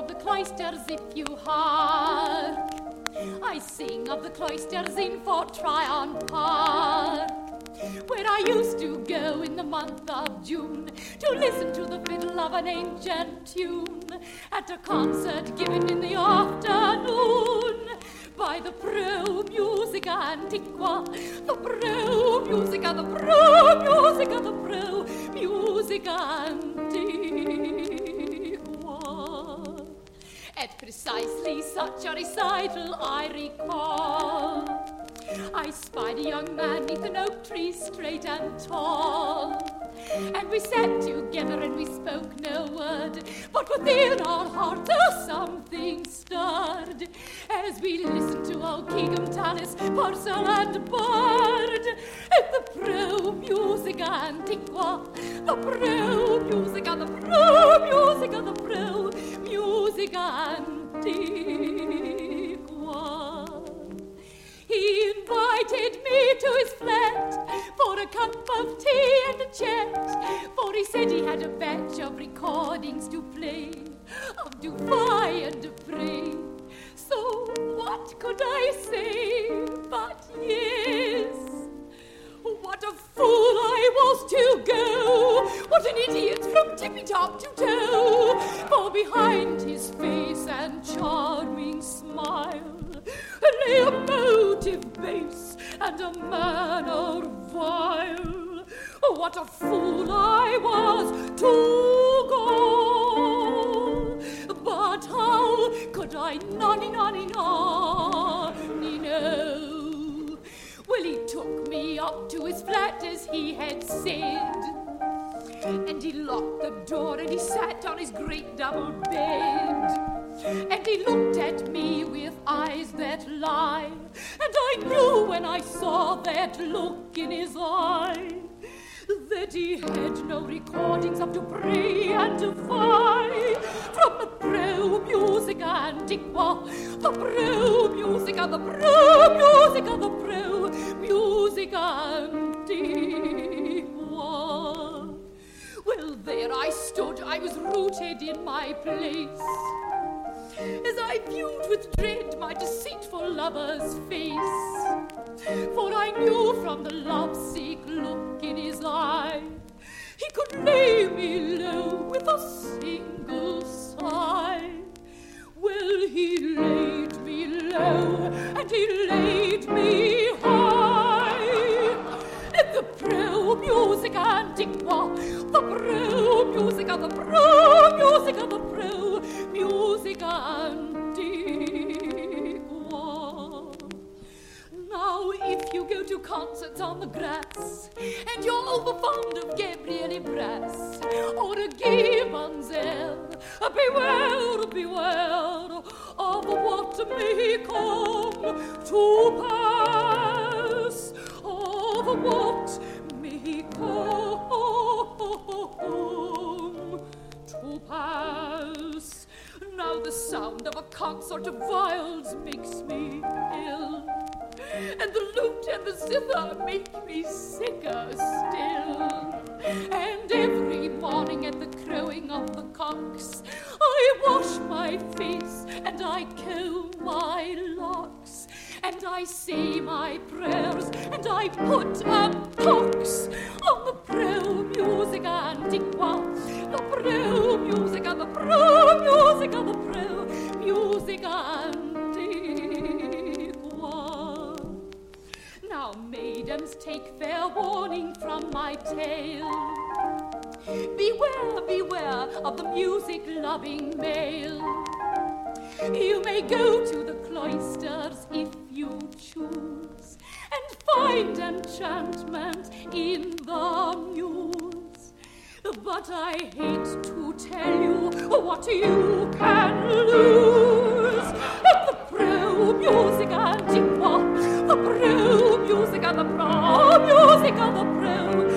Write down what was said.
of the cloisters if you hark. I sing of the cloisters in Fort Tryon Park, where I used to go in the month of June to listen to the fiddle of an ancient tune at a concert given in the afternoon by the Pro Musica Antiqua, the Pro Musica, the Pro Musica, the Pro Musica Antiqua. At precisely such a recital I recall, I spied a young man neath an oak tree straight and tall, and we sat together and we spoke no word, but within our hearts something stirred as we listened to old Keegan, Tallis, Purcell and Bird at the Pro Musica Antiqua, the Pro Musica, the Pro Musica, the Pro Musica Antiqua. He invited me to his flat for a cup of tea and a chat, for he said he had a batch of recordings to play of Dufay and Dupre. So what could I say but yes? What a fool I was to go, what an idiot from tippy-top to toe, for behind his face and charming smile lay a motive base and a manner vile. What a fool I was to go, but how could I nonny know? Well, he took me up to his flat as he had said, and he locked the door and he sat on his great double bed, and he looked at me with eyes that lie, and I knew when I saw that look in his eye that he had no recordings of Dupre and Dufay from the Pro Musica Antiqua, the Pro Musica, the Pro Musica, the Pro Musica Antiqua. Well, there I stood, I was rooted in my place, as I viewed with dread my deceitful lover's face, for I knew from the lovesick look in his eye he could lay me low with a single sigh. Well, he laid me low and he laid me high at the Pro Musica Antiqua, the Pro Musica, the Pro Musica, the Pro Musica Antiqua. Now, if you go to concerts on the grass, and you're over fond of Gabrielle Brass or a Gibbonselle, beware, beware of what may come to pass, of what may come to pass. Now the sound of a concert of viols makes me ill, and the lute and the zither make me sicker still. And every morning at the crowing of the cocks, I wash my face and I comb my locks, and I say my prayers and I put a box on the Pro Musica Antiqua, the Pro Musica, the Pro Musica, the Pro Musica Antiqua. Now, maidens, take fair warning from my tale. Beware, beware of the music-loving male. You may go to the cloisters if you choose, and find enchantment in the muse. But I hate to tell you what you can lose at the Pro Musica Antiqua, the Pro Musica, the Pro Musica, the Pro